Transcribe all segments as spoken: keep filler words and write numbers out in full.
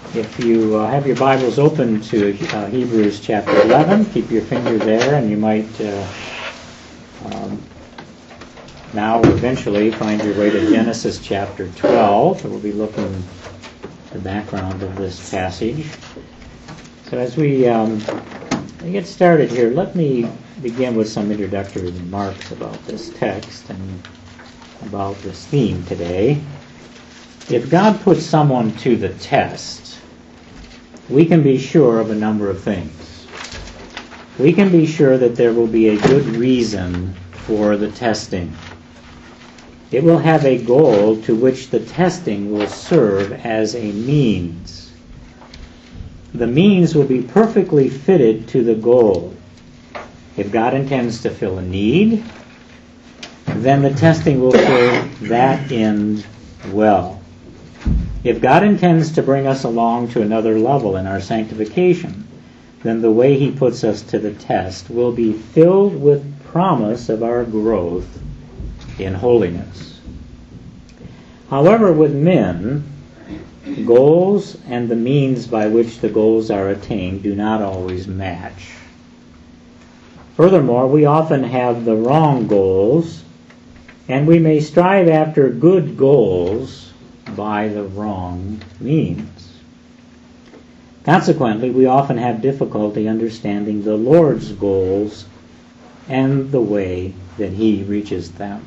If you uh, have your Bibles open to uh, Hebrews chapter eleven, keep your finger there, and you might uh, um, now eventually find your way to Genesis chapter twelve. We'll be looking at the background of this passage. So as we um, get started here, let me begin with some introductory remarks about this text and about this theme today. If God puts someone to the test, we can be sure of a number of things. We can be sure that there will be a good reason for the testing. It will have a goal to which the testing will serve as a means. The means will be perfectly fitted to the goal. If God intends to fill a need, then the testing will serve that end well. If God intends to bring us along to another level in our sanctification, then the way He puts us to the test will be filled with promise of our growth in holiness. However, with men, goals and the means by which the goals are attained do not always match. Furthermore, we often have the wrong goals, and we may strive after good goals by the wrong means. Consequently, we often have difficulty understanding the Lord's goals and the way that He reaches them.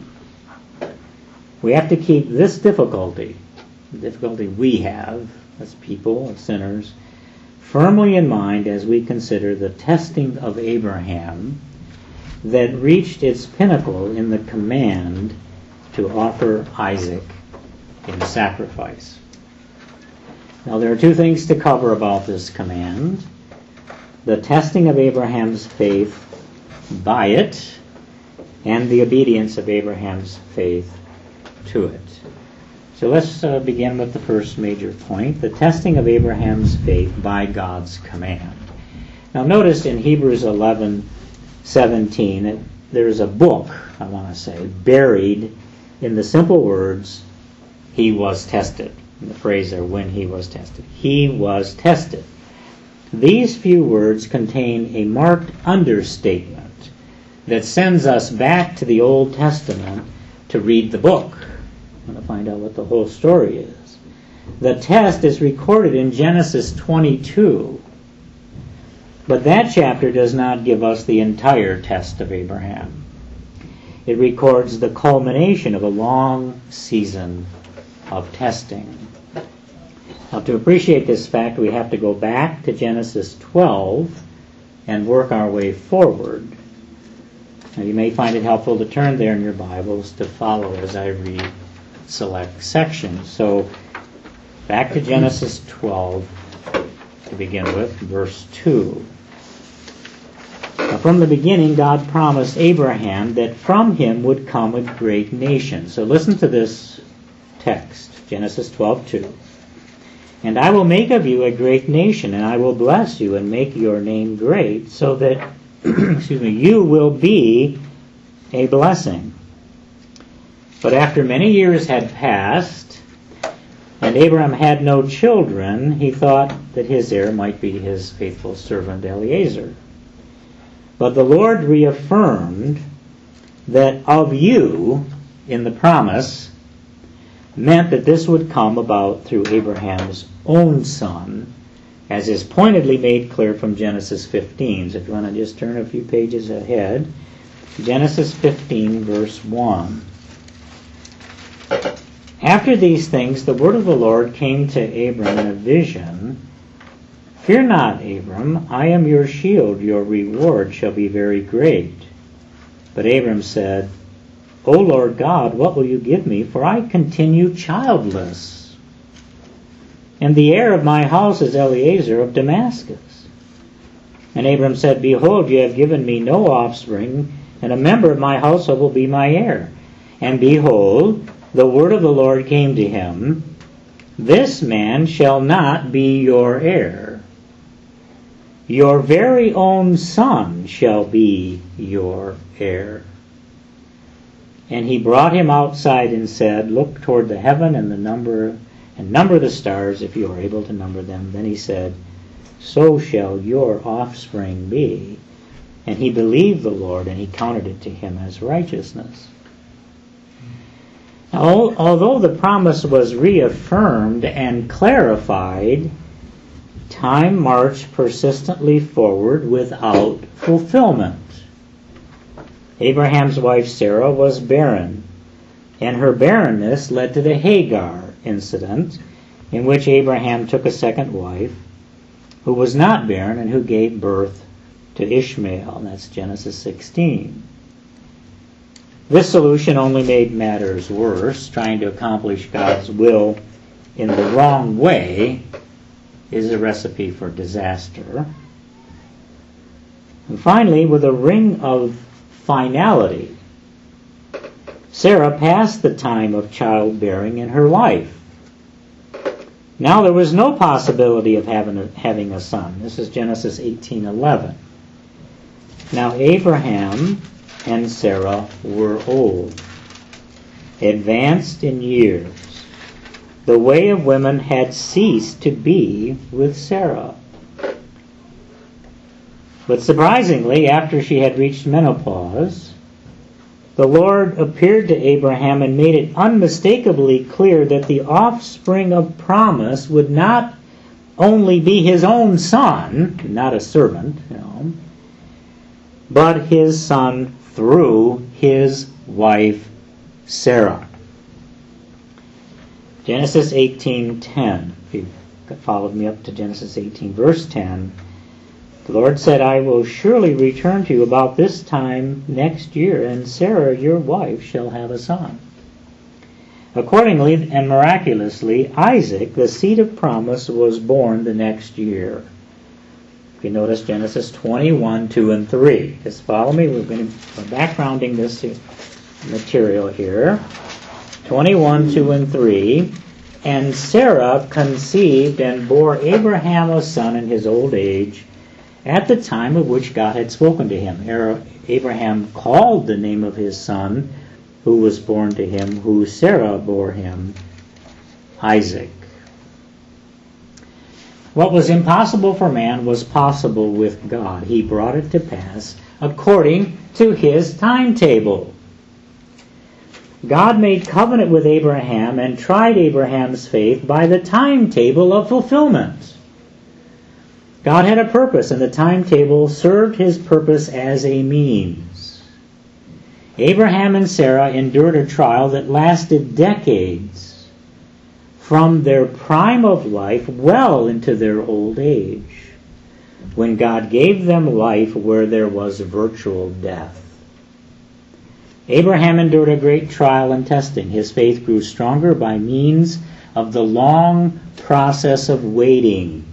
We have to keep this difficulty, the difficulty we have as people, as sinners, firmly in mind as we consider the testing of Abraham that reached its pinnacle in the command to offer Isaac in sacrifice. Now, there are two things to cover about this command: the testing of Abraham's faith by it, and the obedience of Abraham's faith to it. So let's uh, begin with the first major point, the testing of Abraham's faith by God's command. Now, notice in Hebrews eleven seventeen that there's a book, I want to say, buried in the simple words, He was tested. And the phrase there, when He was tested. He was tested. These few words contain a marked understatement that sends us back to the Old Testament to read the book. I want to find out what the whole story is. The test is recorded in Genesis twenty-two. But that chapter does not give us the entire test of Abraham. It records the culmination of a long season of testing. Now, to appreciate this fact, we have to go back to Genesis twelve and work our way forward. Now, you may find it helpful to turn there in your Bibles to follow as I read select sections. So, back to Genesis twelve to begin with, verse two. Now, from the beginning, God promised Abraham that from him would come a great nation. So listen to this text, Genesis twelve two. And I will make of you a great nation, and I will bless you and make your name great, so that excuse me, you will be a blessing. But after many years had passed, and Abraham had no children, he thought that his heir might be his faithful servant Eliezer. But the Lord reaffirmed that of you, in the promise, meant that this would come about through Abraham's own son, as is pointedly made clear from Genesis fifteen. So if you want to just turn a few pages ahead, Genesis fifteen, verse one. After these things, the word of the Lord came to Abram in a vision. Fear not, Abram, I am your shield, your reward shall be very great. But Abram said, O Lord God, what will you give me? For I continue childless. And the heir of my house is Eliezer of Damascus. And Abram said, Behold, you have given me no offspring, and a member of my household will be my heir. And behold, the word of the Lord came to him, This man shall not be your heir. Your very own son shall be your heir. And he brought him outside and said, Look toward the heaven and the number and number the stars if you are able to number them. Then he said, so shall your offspring be. And he believed the Lord, and he counted it to him as righteousness. Now, although the promise was reaffirmed and clarified, time marched persistently forward without fulfillment. Abraham's wife Sarah was barren, and her barrenness led to the Hagar incident, in which Abraham took a second wife who was not barren and who gave birth to Ishmael. And that's Genesis sixteen. This solution only made matters worse. Trying to accomplish God's will in the wrong way is a recipe for disaster. And finally, with a ring of finality, Sarah passed the time of childbearing in her life. Now there was no possibility of having a, having a son. This is Genesis eighteen eleven. Now Abraham and Sarah were old, advanced in years. The way of women had ceased to be with Sarah. But surprisingly, after she had reached menopause, the Lord appeared to Abraham and made it unmistakably clear that the offspring of promise would not only be his own son, not a servant, you know, but his son through his wife Sarah. Genesis eighteen ten. If you followed me up to Genesis eighteen, verse ten, the Lord said, I will surely return to you about this time next year, and Sarah, your wife, shall have a son. Accordingly and miraculously, Isaac, the seed of promise, was born the next year. If you notice Genesis twenty-one, two and three. Just follow me. We're going to we're backgrounding this material here. twenty-one, two and three. And Sarah conceived and bore Abraham a son in his old age, at the time of which God had spoken to him. Abraham called the name of his son, who was born to him, who Sarah bore him, Isaac. What was impossible for man was possible with God. He brought it to pass according to his timetable. God made covenant with Abraham and tried Abraham's faith by the timetable of fulfillment. God had a purpose, and the timetable served his purpose as a means. Abraham and Sarah endured a trial that lasted decades, from their prime of life well into their old age, when God gave them life where there was virtual death. Abraham endured a great trial and testing. His faith grew stronger by means of the long process of waiting.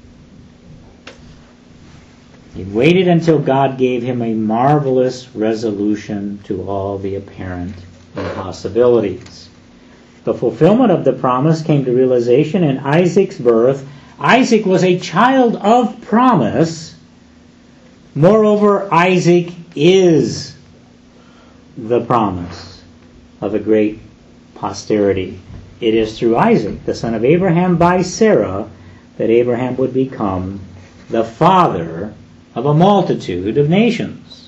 He waited until God gave him a marvelous resolution to all the apparent impossibilities. The fulfillment of the promise came to realization in Isaac's birth. Isaac was a child of promise. Moreover, Isaac is the promise of a great posterity. It is through Isaac, the son of Abraham by Sarah, that Abraham would become the father of a multitude of nations.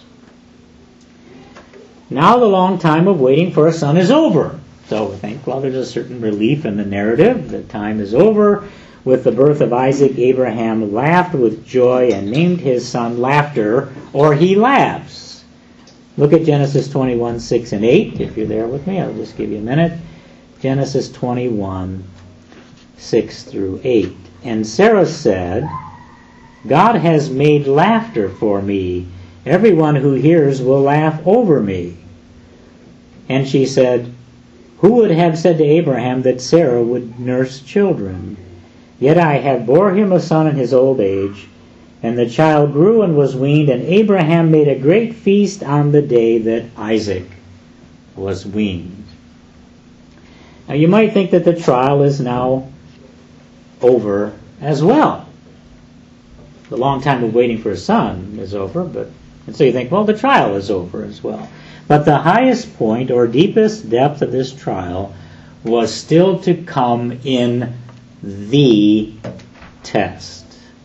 Now the long time of waiting for a son is over. So we think, well, there's a certain relief in the narrative. The time is over. With the birth of Isaac, Abraham laughed with joy and named his son Laughter, or he laughs. Look at Genesis twenty-one, six and eight. If you're there with me, I'll just give you a minute. Genesis twenty-one, six through eight. And Sarah said, God has made laughter for me. Everyone who hears will laugh over me. And she said, who would have said to Abraham that Sarah would nurse children? Yet I have bore him a son in his old age. And the child grew and was weaned, and Abraham made a great feast on the day that Isaac was weaned. Now you might think that the trial is now over as well. The long time of waiting for a son is over, but and so you think, well, the trial is over as well. But the highest point or deepest depth of this trial was still to come in the test.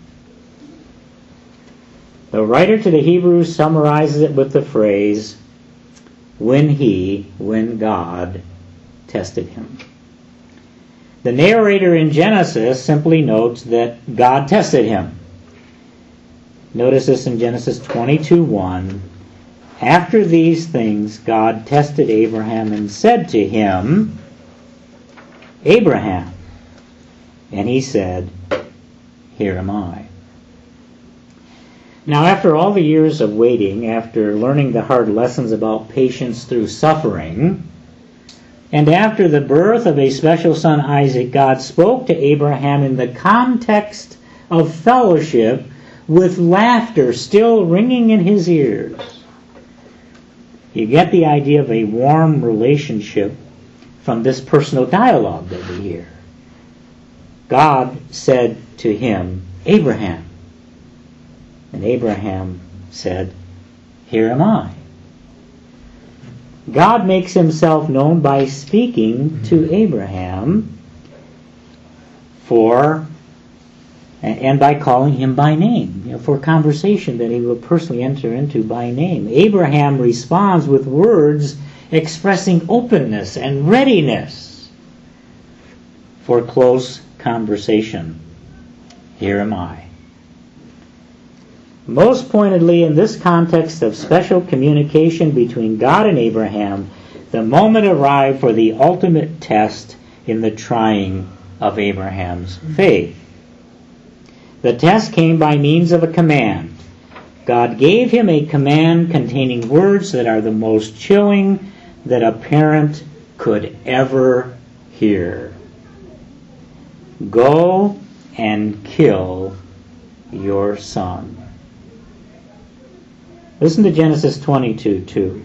The writer to the Hebrews summarizes it with the phrase, when he, when God, tested him. The narrator in Genesis simply notes that God tested him. Notice this in Genesis twenty-two one. After these things, God tested Abraham and said to him, Abraham. And he said, here am I. Now, after all the years of waiting, after learning the hard lessons about patience through suffering, and after the birth of a special son, Isaac, God spoke to Abraham in the context of fellowship with laughter still ringing in his ears. You get the idea of a warm relationship from this personal dialogue that we hear. God said to him, Abraham. And Abraham said, here am I. God makes himself known by speaking to Abraham for, and by calling him by name, you know, for conversation that he will personally enter into by name. Abraham responds with words expressing openness and readiness for close conversation. Here am I. Most pointedly, in this context of special communication between God and Abraham, the moment arrived for the ultimate test in the trying of Abraham's faith. The test came by means of a command. God gave him a command containing words that are the most chilling that a parent could ever hear. Go and kill your son. Listen to Genesis twenty-two two.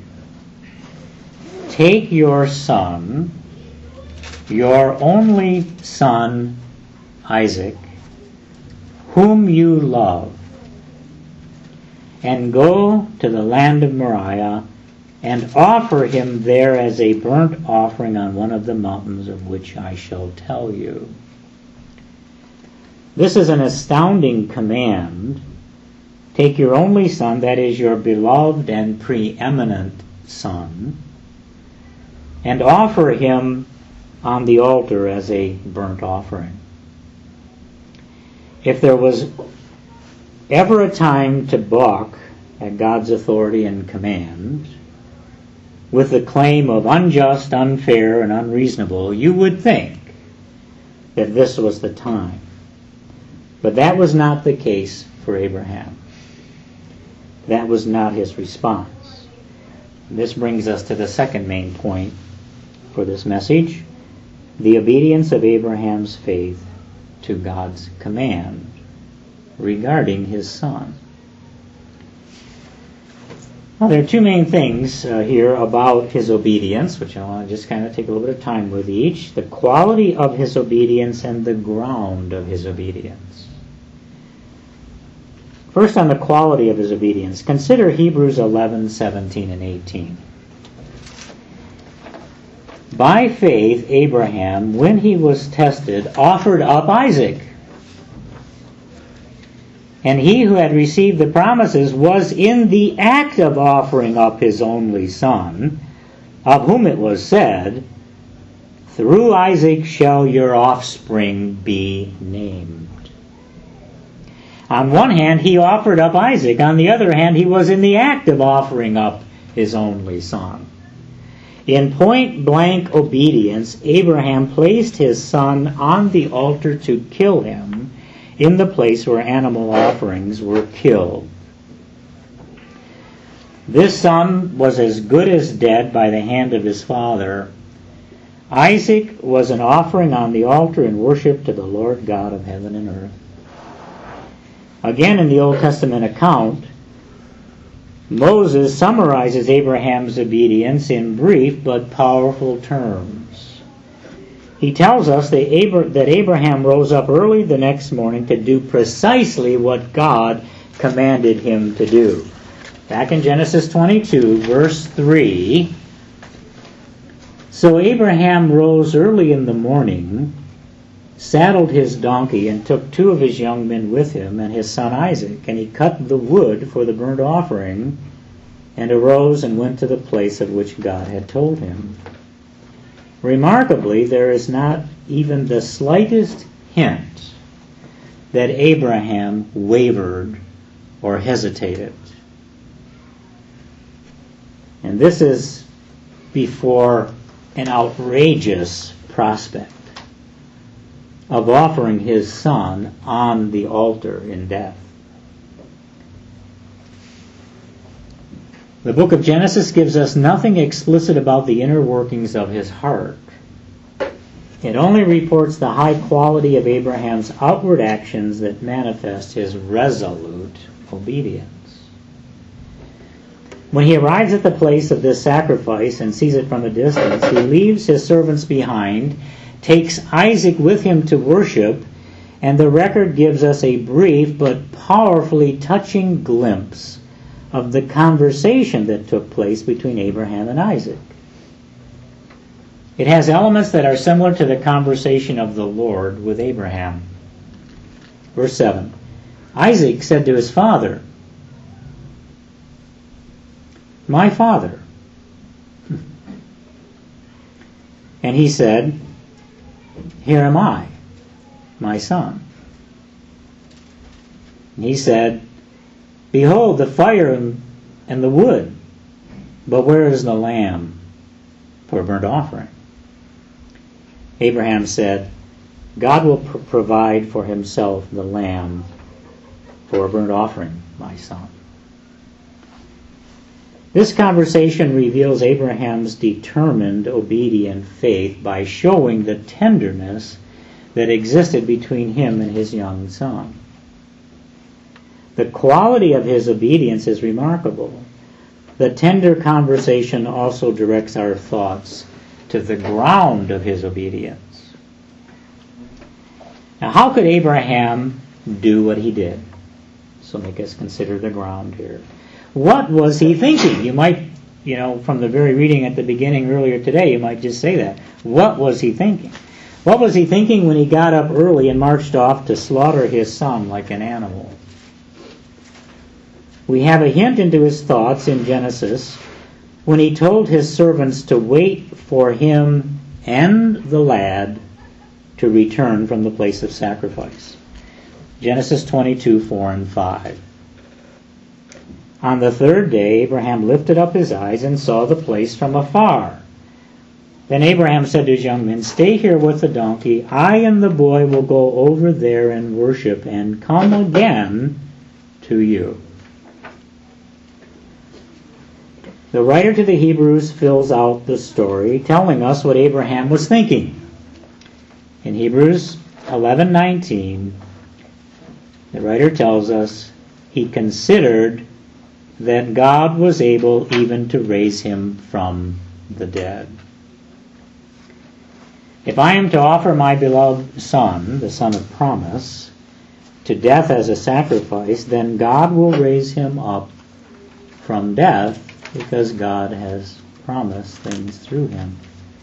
Take your son, your only son, Isaac, whom you love, and go to the land of Moriah and offer him there as a burnt offering on one of the mountains of which I shall tell you. This is an astounding command. Take your only son, that is your beloved and preeminent son, and offer him on the altar as a burnt offering. If there was ever a time to balk at God's authority and command with the claim of unjust, unfair, and unreasonable, you would think that this was the time. But that was not the case for Abraham. That was not his response. This brings us to the second main point for this message, the obedience of Abraham's faith to God's command regarding his son. Well, there are two main things uh, here about his obedience, which I want to just kind of take a little bit of time with each. The quality of his obedience and the ground of his obedience. First, on the quality of his obedience, consider Hebrews eleven seventeen and eighteen. By faith, Abraham, when he was tested, offered up Isaac. And he who had received the promises was in the act of offering up his only son, of whom it was said, through Isaac shall your offspring be named. On one hand, he offered up Isaac. On the other hand, he was in the act of offering up his only son. In point-blank obedience, Abraham placed his son on the altar to kill him in the place where animal offerings were killed. This son was as good as dead by the hand of his father. Isaac was an offering on the altar in worship to the Lord God of heaven and earth. Again, in the Old Testament account, Moses summarizes Abraham's obedience in brief but powerful terms. He tells us that Abraham rose up early the next morning to do precisely what God commanded him to do. Back in Genesis twenty-two, verse three, So Abraham rose early in the morning, saddled his donkey, and took two of his young men with him and his son Isaac, and he cut the wood for the burnt offering, and arose and went to the place of which God had told him. Remarkably, there is not even the slightest hint that Abraham wavered or hesitated. And this is before an outrageous prospect of offering his son on the altar in death. The book of Genesis gives us nothing explicit about the inner workings of his heart. It only reports the high quality of Abraham's outward actions that manifest his resolute obedience. When he arrives at the place of this sacrifice and sees it from a distance, he leaves his servants behind, takes Isaac with him to worship, and the record gives us a brief but powerfully touching glimpse of the conversation that took place between Abraham and Isaac. It has elements that are similar to the conversation of the Lord with Abraham. Verse seven, Isaac said to his father, "My father." And he said, "Here am I, my son." And he said, "Behold the fire and, and the wood, but where is the lamb for a burnt offering?" Abraham said, "God will pr- provide for himself the lamb for a burnt offering, my son." This conversation reveals Abraham's determined, obedient faith by showing the tenderness that existed between him and his young son. The quality of his obedience is remarkable. The tender conversation also directs our thoughts to the ground of his obedience. Now, how could Abraham do what he did? So make us consider the ground here. What was he thinking? You might, you know, from the very reading at the beginning earlier today, you might just say that. What was he thinking? What was he thinking when he got up early and marched off to slaughter his son like an animal? We have a hint into his thoughts in Genesis when he told his servants to wait for him and the lad to return from the place of sacrifice. Genesis twenty-two, four and five. On the third day, Abraham lifted up his eyes and saw the place from afar. Then Abraham said to his young men, "Stay here with the donkey. I and the boy will go over there and worship and come again to you." The writer to the Hebrews fills out the story, telling us what Abraham was thinking. In Hebrews eleven nineteen, the writer tells us he considered that God was able even to raise him from the dead. If I am to offer my beloved son, the son of promise, to death as a sacrifice, then God will raise him up from death, because God has promised things through him.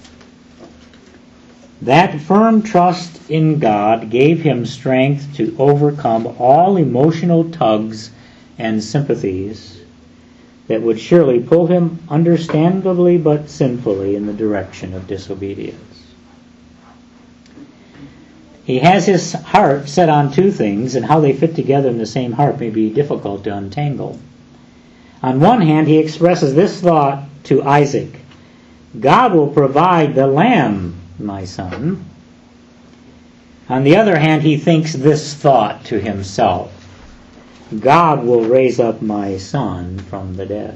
That firm trust in God gave him strength to overcome all emotional tugs and sympathies that would surely pull him, understandably but sinfully, in the direction of disobedience. He has his heart set on two things, and how they fit together in the same heart may be difficult to untangle. On one hand, he expresses this thought to Isaac: "God will provide the lamb, my son." On the other hand, he thinks this thought to himself: "God will raise up my son from the dead."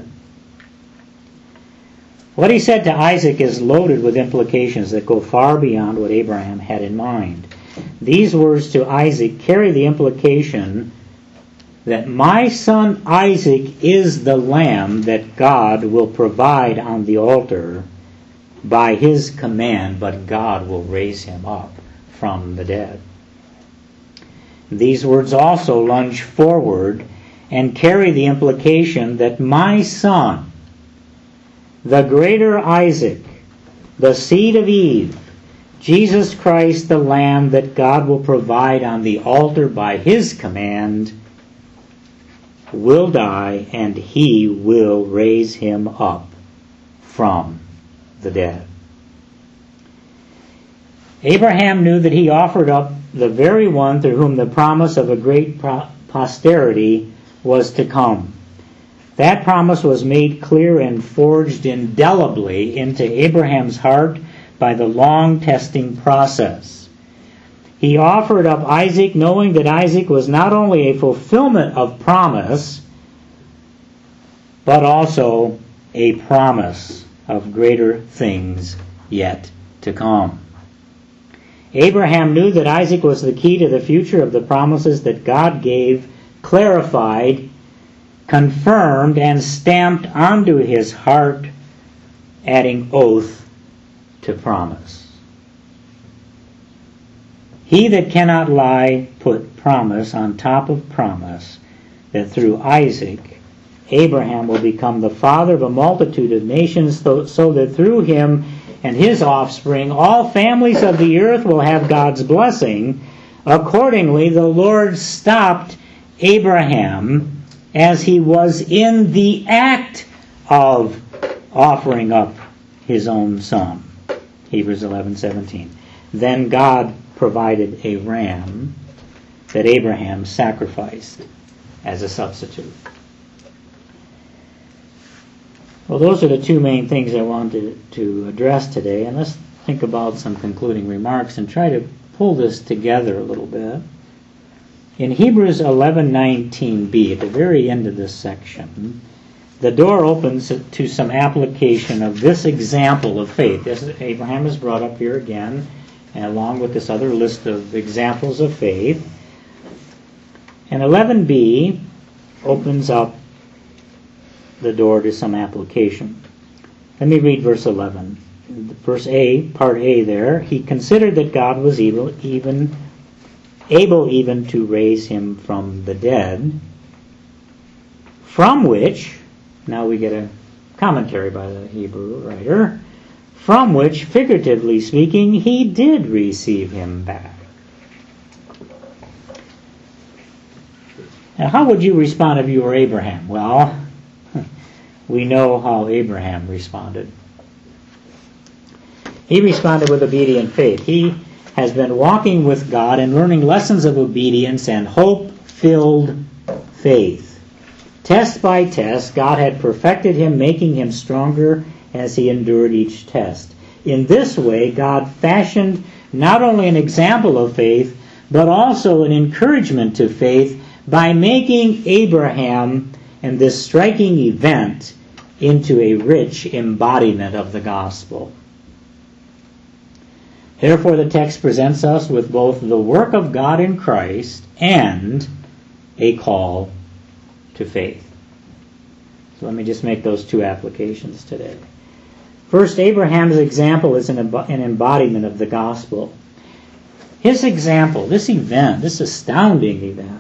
What he said to Isaac is loaded with implications that go far beyond what Abraham had in mind. These words to Isaac carry the implication that my son Isaac is the lamb that God will provide on the altar by his command, but God will raise him up from the dead. These words also lunge forward and carry the implication that my son, the greater Isaac, the seed of Eve, Jesus Christ, the Lamb that God will provide on the altar by His command, will die, and He will raise Him up from the dead. Abraham knew that he offered up the very one through whom the promise of a great posterity was to come. That promise was made clear and forged indelibly into Abraham's heart by the long testing process. He offered up Isaac knowing that Isaac was not only a fulfillment of promise, but also a promise of greater things yet to come. Abraham knew that Isaac was the key to the future of the promises that God gave, clarified, confirmed, and stamped onto his heart, adding oath to promise. He that cannot lie put promise on top of promise, that through Isaac, Abraham will become the father of a multitude of nations, so that through him and his offspring, all families of the earth will have God's blessing. Accordingly, the Lord stopped Abraham as he was in the act of offering up his own son. Hebrews eleven seventeen. Then God provided a ram that Abraham sacrificed as a substitute. Well, those are the two main things I wanted to address today, and let's think about some concluding remarks and try to pull this together a little bit. In Hebrews eleven nineteen b, at the very end of this section, the door opens to some application of this example of faith. This Abraham is brought up here again, and along with this other list of examples of faith. And eleven b opens up the door to some application. Let me read verse eleven. Verse A, part A there. He considered that God was able even, able even to raise him from the dead, from which, now we get a commentary by the Hebrew writer, from which, figuratively speaking, he did receive him back. Now, how would you respond if you were Abraham? Well, we know how Abraham responded. He responded with obedient faith. He has been walking with God and learning lessons of obedience and hope-filled faith. Test by test, God had perfected him, making him stronger as he endured each test. In this way, God fashioned not only an example of faith, but also an encouragement to faith by making Abraham and this striking event into a rich embodiment of the gospel. Therefore, the text presents us with both the work of God in Christ and a call to faith. So let me just make those two applications today. First, Abraham's example is an embodiment of the gospel. His example, this event, this astounding event,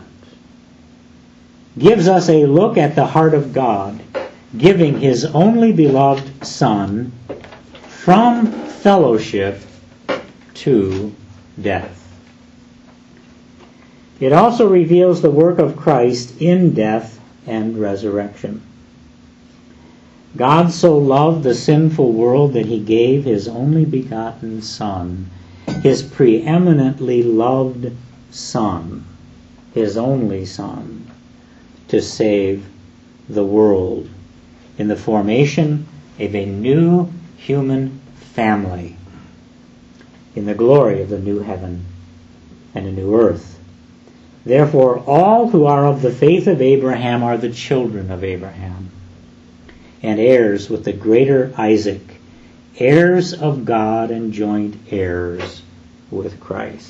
gives us a look at the heart of God, giving his only beloved Son from fellowship to death. It also reveals the work of Christ in death and resurrection. God so loved the sinful world that he gave his only begotten Son, his preeminently loved Son, his only Son, to save the world in the formation of a new human family, in the glory of the new heaven and a new earth. Therefore, all who are of the faith of Abraham are the children of Abraham, and heirs with the greater Isaac, heirs of God and joint heirs with Christ.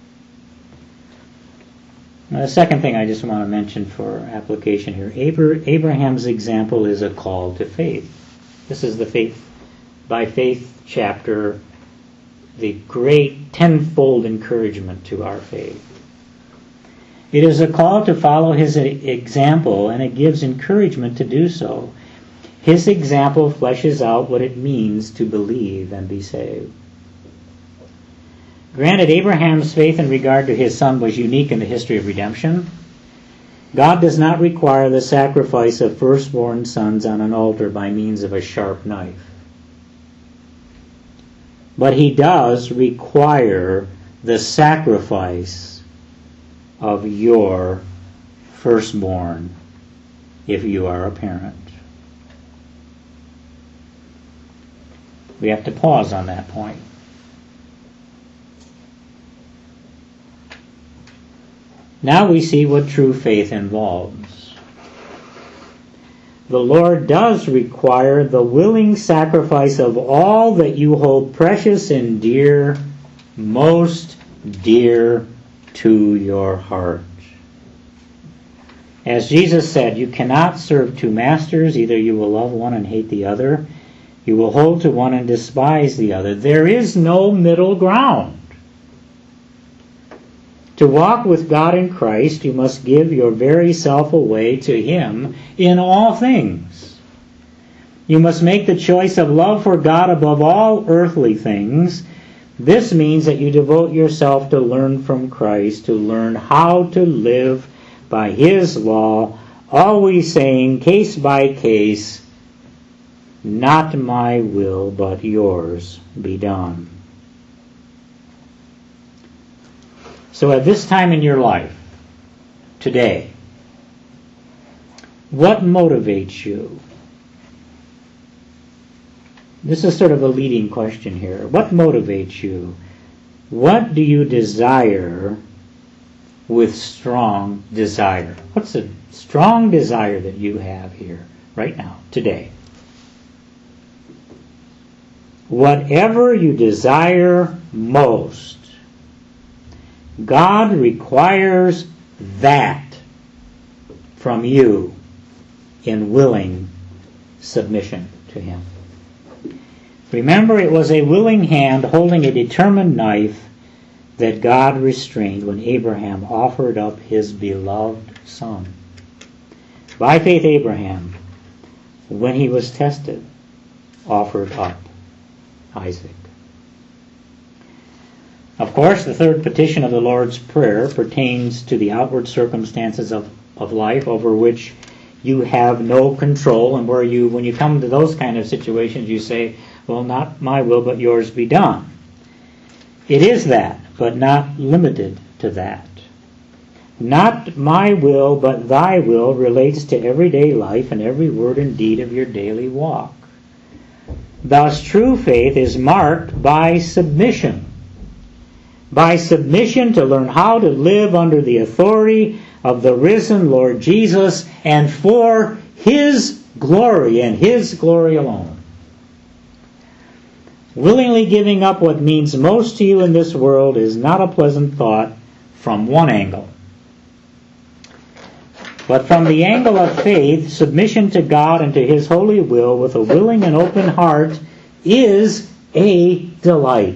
Now, the second thing I just want to mention for application here, Abraham's example is a call to faith. This is the faith by faith chapter, the great tenfold encouragement to our faith. It is a call to follow his example, and it gives encouragement to do so. His example fleshes out what it means to believe and be saved. Granted, Abraham's faith in regard to his son was unique in the history of redemption. God does not require the sacrifice of firstborn sons on an altar by means of a sharp knife. But He does require the sacrifice of your firstborn if you are a parent. We have to pause on that point. Now we see what true faith involves. The Lord does require the willing sacrifice of all that you hold precious and dear, most dear to your heart. As Jesus said, you cannot serve two masters. Either you will love one and hate the other. You will hold to one and despise the other. There is no middle ground. To walk with God in Christ, you must give your very self away to Him in all things. You must make the choice of love for God above all earthly things. This means that you devote yourself to learn from Christ, to learn how to live by His law, always saying, case by case, not my will, but yours be done. So at this time in your life, today, what motivates you? This is sort of a leading question here. What motivates you? What do you desire with strong desire? What's a strong desire that you have here, right now, today? Whatever you desire most, God requires that from you in willing submission to Him. Remember, it was a willing hand holding a determined knife that God restrained when Abraham offered up his beloved son. By faith, Abraham, when he was tested, offered up Isaac. Of course, the third petition of the Lord's Prayer pertains to the outward circumstances of, of life over which you have no control, and where you, when you come to those kind of situations, you say, well, not my will, but yours be done. It is that, but not limited to that. Not my will, but thy will relates to everyday life and every word and deed of your daily walk. Thus, true faith is marked by submission. By submission to learn how to live under the authority of the risen Lord Jesus and for His glory and His glory alone. Willingly giving up what means most to you in this world is not a pleasant thought from one angle. But from the angle of faith, submission to God and to His holy will with a willing and open heart is a delight.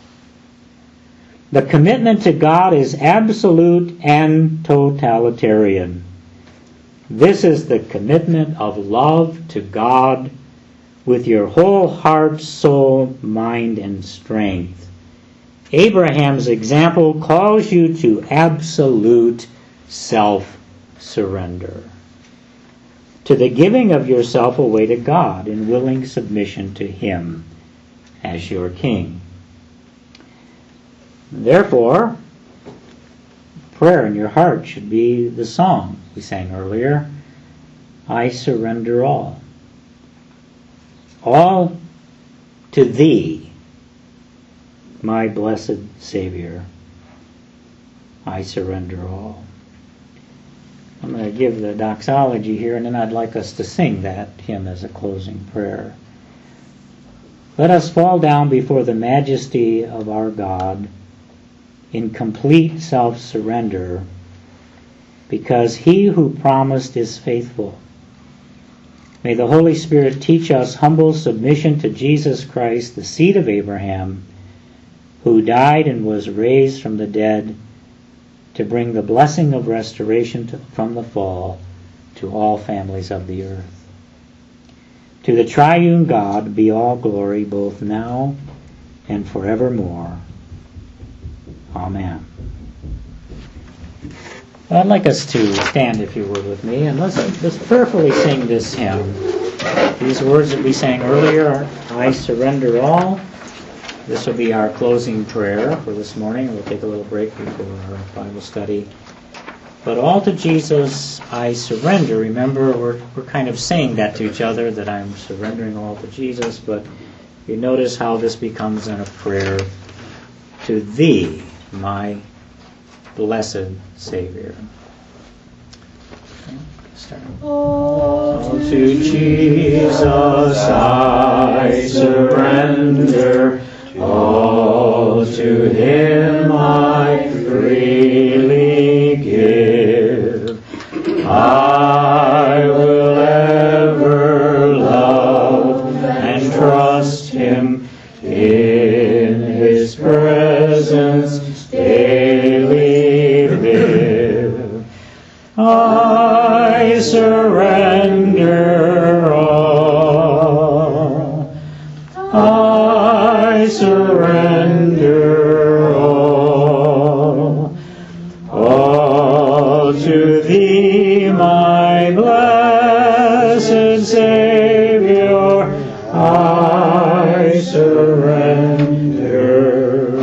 The commitment to God is absolute and totalitarian. This is the commitment of love to God with your whole heart, soul, mind, and strength. Abraham's example calls you to absolute self-surrender, to the giving of yourself away to God in willing submission to Him as your King. Therefore, prayer in your heart should be the song we sang earlier, I surrender all. All to Thee, my blessed Savior, I surrender all. I'm going to give the doxology here, and then I'd like us to sing that hymn as a closing prayer. Let us fall down before the majesty of our God in complete self-surrender, because He who promised is faithful. May the Holy Spirit teach us humble submission to Jesus Christ, the seed of Abraham, who died and was raised from the dead to bring the blessing of restoration to, from the fall to all families of the earth. To the triune God be all glory both now and forevermore. Amen. I'd like us to stand, if you would, with me, and let's just prayerfully sing this hymn. These words that we sang earlier are, I surrender all. This will be our closing prayer for this morning. We'll take a little break before our Bible study. But all to Jesus I surrender. Remember, we're, we're kind of saying that to each other, that I'm surrendering all to Jesus, but you notice how this becomes in a prayer to Thee, my blessed Savior. Okay, start. All to Jesus I surrender, all to Him I freely give. I will ever love and trust Him, in His presence daily live. I surrender all. I surrender all. All to Thee, my blessed Savior, I surrender.